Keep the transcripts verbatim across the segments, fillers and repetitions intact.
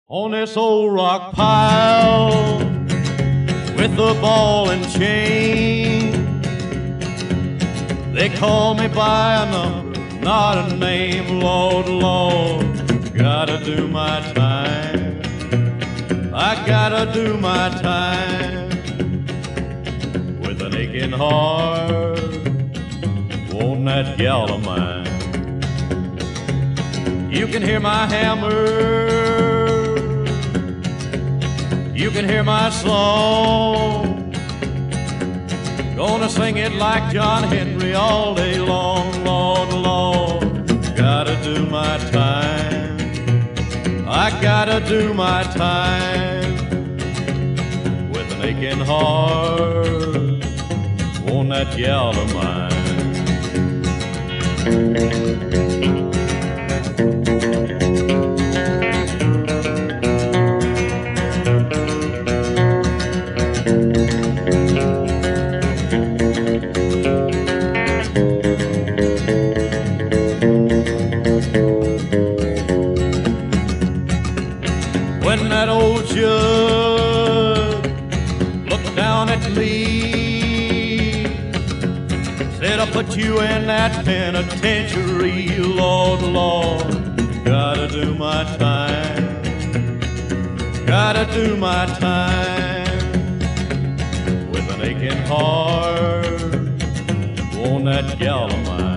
On this old rock pile with the ball and chain. They call me by a number, not a name. Lord, Lord, gotta do my time. I gotta do my time. With an aching heart, won't that gal of mine. You can hear my hammer, you can hear my song. Gonna sing it like John Henry all day long. Lord, Lord, gotta do my time. I gotta do my time. With an aching heart, won't that gal of mine. When that old judge looked down at me, said, I'll put you in that penitentiary. Lord, Lord, gotta do my time. Gotta do my time. With an aching heart, won't that gal of mine.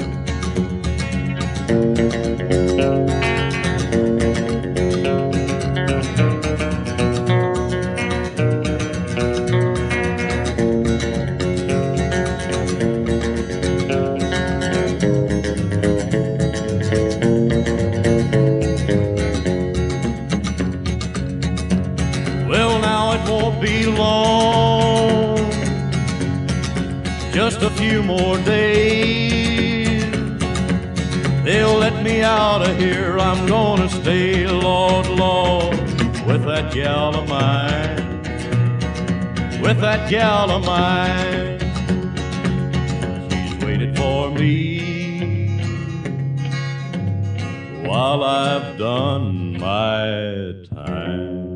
Well, now it won't be long, just a few more days. They'll let me out of here, I'm gonna stay. Lord, Lord, with that gal of mine, with that gal of mine. She's waited for me while I've done my time.